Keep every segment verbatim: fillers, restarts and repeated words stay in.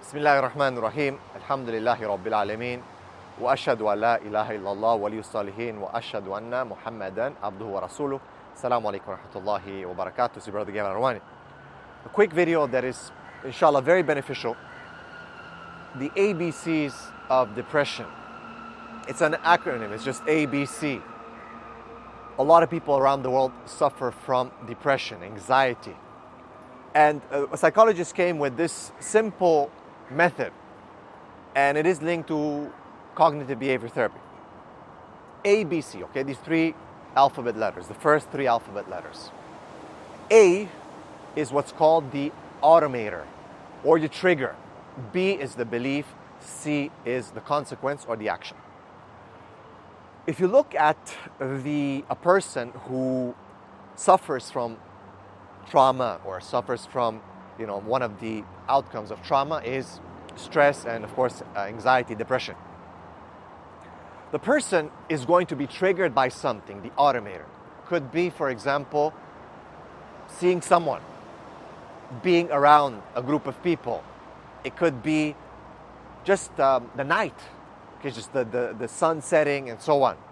بسم الله الرحمن الرحيم الحمد لله رب العالمين وأشهد أن لا إله إلا الله ولي الصالحين وأشهد أن محمدا عبده ورسوله. Assalamu alaikum wa rahmatullahi wa barakatuh. It's your brother Gavin Arwani. A quick video that is inshallah very beneficial. The A B Cs of depression. It's an acronym, it's just A B C. A lot of people around the world suffer from depression, anxiety. And a psychologist came with this simple method, and it is linked to cognitive behavior therapy. A B C, okay, these three alphabet letters, the first three alphabet letters. A is what's called the automator or the trigger. B is the belief. C is the consequence or the action. If you look at the a person who suffers from trauma or suffers from, you know, one of the outcomes of trauma is stress and, of course, uh, anxiety, depression. The person is going to be triggered by something, the automator. Could be, for example, seeing someone, being around a group of people. It could be just um, the night, okay, just the, the, the sun setting and so on.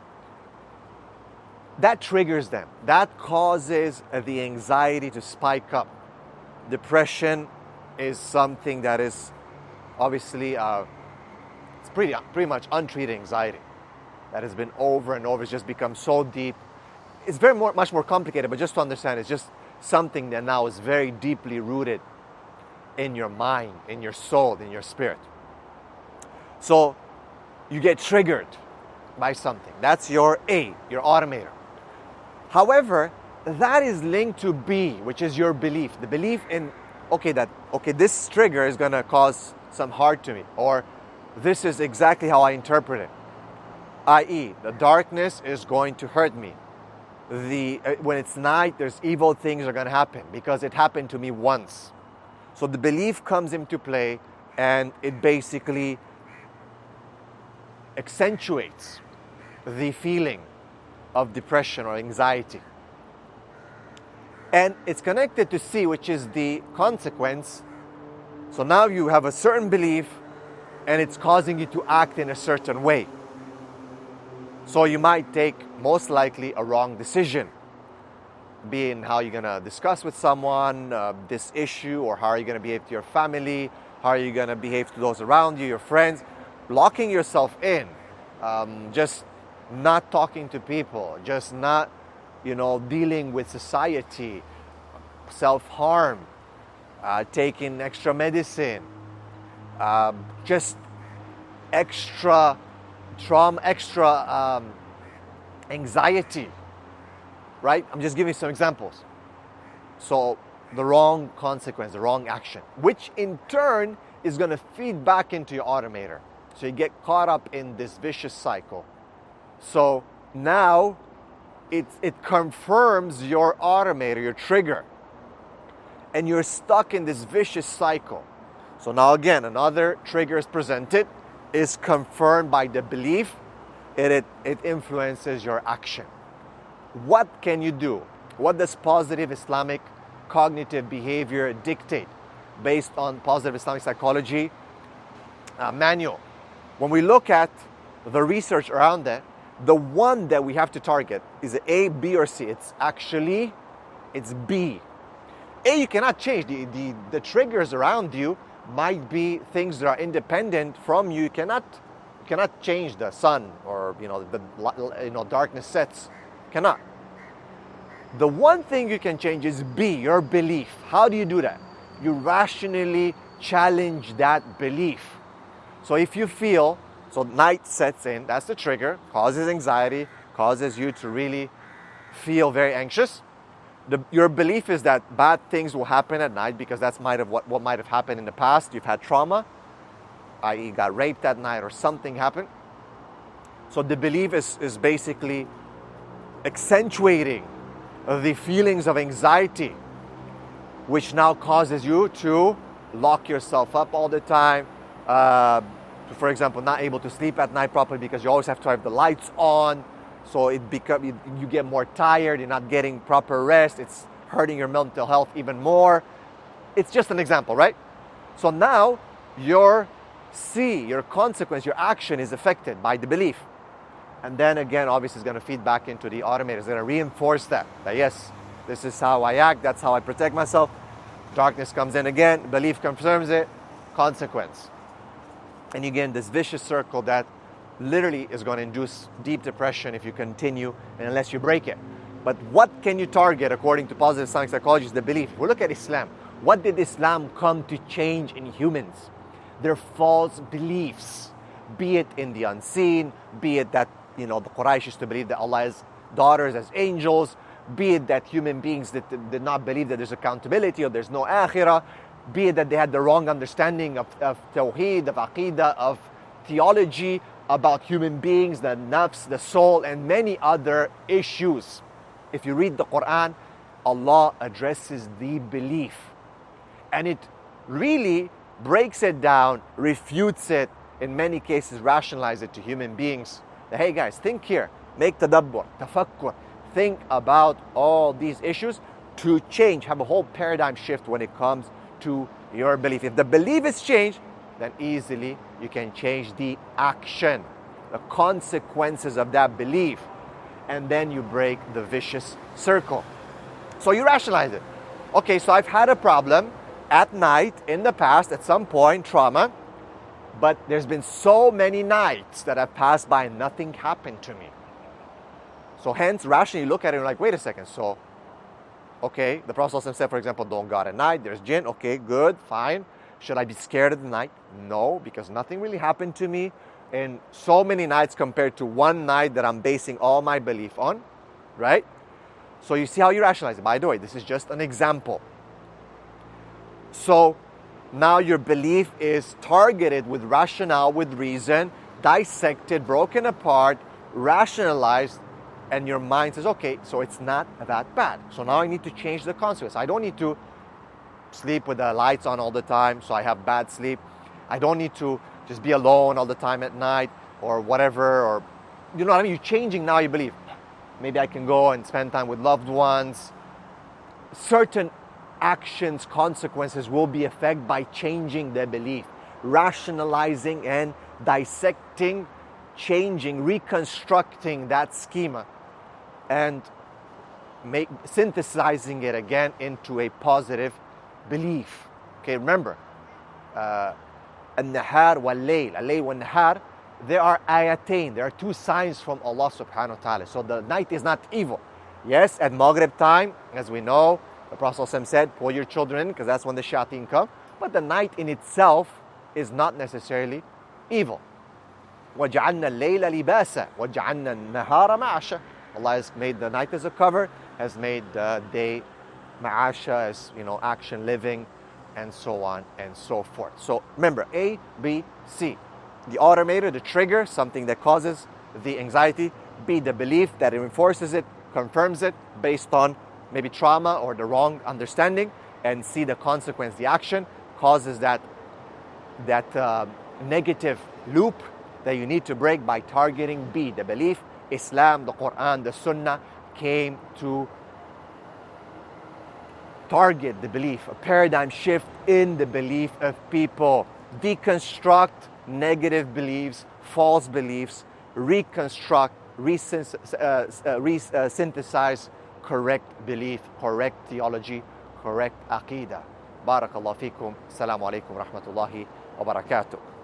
That triggers them. That causes the anxiety to spike up. Depression is something that is obviously uh, it's pretty pretty much untreated anxiety that has been over and over. It's just become so deep. It's very more, much more complicated, but just to understand, it's just something that now is very deeply rooted in your mind, in your soul, in your spirit. So you get triggered by something. That's your A, your automator. However, that is linked to B, which is your belief. The belief in, okay, that, okay, this trigger is going to cause some harm to me, or this is exactly how I interpret it. that is, the darkness is going to hurt me. The, uh, when it's night, there's evil things are going to happen because it happened to me once. So the belief comes into play, and it basically accentuates the feeling of depression or anxiety. And it's connected to C, which is the consequence. So now you have a certain belief, and it's causing you to act in a certain way. So you might take, most likely, a wrong decision, be in how you're going to discuss with someone uh, this issue, or how are you going to behave to your family, how are you going to behave to those around you, your friends, locking yourself in, um, just not talking to people, just not, you know, dealing with society, self-harm, uh, taking extra medicine, uh, just extra trauma, extra um, anxiety, right? I'm just giving some examples. So the wrong consequence, the wrong action, which in turn is going to feed back into your automator. So you get caught up in this vicious cycle. So now it, it confirms your automator, your trigger. And you're stuck in this vicious cycle. So now again, another trigger is presented, is confirmed by the belief, and it, it influences your action. What can you do? What does positive Islamic cognitive behavior dictate based on positive Islamic psychology uh, manual? When we look at the research around that, the one that we have to target is A, B, or C. It's actually, it's B. A, you cannot change. The, the, the triggers around you might be things that are independent from you. You cannot, you cannot change the sun, or, you know, the you know, darkness sets. Cannot. The one thing you can change is B, your belief. How do you do that? You rationally challenge that belief. So if you feel, so night sets in, that's the trigger, causes anxiety, causes you to really feel very anxious. The, your belief is that bad things will happen at night because that's might have what, what might have happened in the past. You've had trauma, that is got raped that night or something happened. So the belief is, is basically accentuating the feelings of anxiety, which now causes you to lock yourself up all the time. Uh, for example, not able to sleep at night properly because you always have to have the lights on. So it become you, you get more tired, you're not getting proper rest, it's hurting your mental health even more. It's just an example, right? So now your C, your consequence, your action is affected by the belief. And then again, obviously, it's going to feed back into the automator. It's going to reinforce that. That yes, this is how I act. That's how I protect myself. Darkness comes in again. Belief confirms it. Consequence. And again, this vicious circle that literally is going to induce deep depression if you continue and unless you break it. But what can you target according to positive Islamic psychology is the belief. If we look at Islam, what did Islam come to change in humans? Their false beliefs. Be it in the unseen, be it that, you know, the Quraysh used to believe that Allah has daughters as angels, be it that human beings that did not believe that there's accountability or there's no akhirah, be it that they had the wrong understanding of, of tawheed, of aqidah, of theology, about human beings, the nafs, the soul, and many other issues. If you read the Quran, Allah addresses the belief. And it really breaks it down, refutes it, in many cases rationalize it to human beings. That, hey guys, think here, make tadabbur, tafakkur, think about all these issues to change, have a whole paradigm shift when it comes to your belief. If the belief is changed, then easily you can change the action, the consequences of that belief, and then you break the vicious circle. So you rationalize it. Okay, so I've had a problem at night in the past, at some point, trauma, but there's been so many nights that have passed by and nothing happened to me. So hence, rationally look at it and like, wait a second, so, okay, the Prophet ﷺ said, for example, don't go out at night, there's jinn, okay, good, fine. Should I be scared of the night? No, because nothing really happened to me in so many nights compared to one night that I'm basing all my belief on, right? So you see how you rationalize it. By the way, this is just an example. So now your belief is targeted with rationale, with reason, dissected, broken apart, rationalized, and your mind says, okay, so it's not that bad. So now I need to change the consequence. I don't need to sleep with the lights on all the time, so I have bad sleep. I don't need to just be alone all the time at night or whatever, or, you know what I mean? You're changing now your belief. Maybe I can go and spend time with loved ones. Certain actions, consequences will be affected by changing their belief, rationalizing and dissecting, changing, reconstructing that schema, and make, synthesizing it again into a positive belief. Okay, remember, uh, al-nahar wal-layl, al-layl wal-nahar, there are ayatain, there are two signs from Allah subhanahu wa ta'ala. So the night is not evil. Yes, at Maghrib time, as we know, the Prophet ﷺ said, pull your children in, because that's when the shayateen come. But the night in itself is not necessarily evil. وَجَعَلْنَا اللَّيْلَ لِبَاسًا وَجَعَلْنَا النَّهَارَ مَعَاشًا. Allah has made the night as a cover, has made the day ma'asha, as, you know, action, living, and so on and so forth. So remember, A, B, C. The automator, the trigger, something that causes the anxiety. B, the belief that it reinforces it, confirms it based on maybe trauma or the wrong understanding. And C, the consequence, the action, causes that, that uh, negative loop that you need to break by targeting B, the belief. Islam, the Quran, the Sunnah came to target the belief, a paradigm shift in the belief of people. Deconstruct negative beliefs, false beliefs, reconstruct, resynthesize, uh, uh, re- uh, synthesize correct belief, correct theology, correct aqidah. Barakallahu feekum. Assalamu alaikum wa rahmatullahi wa barakatuh.